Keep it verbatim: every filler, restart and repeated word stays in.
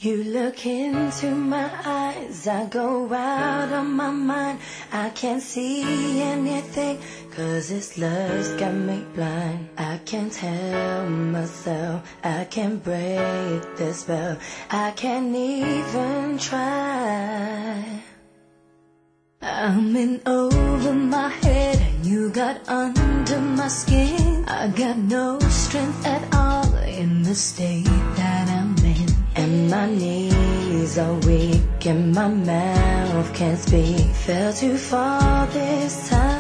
You look into my eyes, I go out of my mind. I can't see anything, cause this love's got me blind. I can't tell myself, I can't break the spell. I can't even try. I'm in over my head and you got under my skin. I got no strength at all in the state that I'm in. And my knees are weak and my mouth can't speak. Fell too far this time.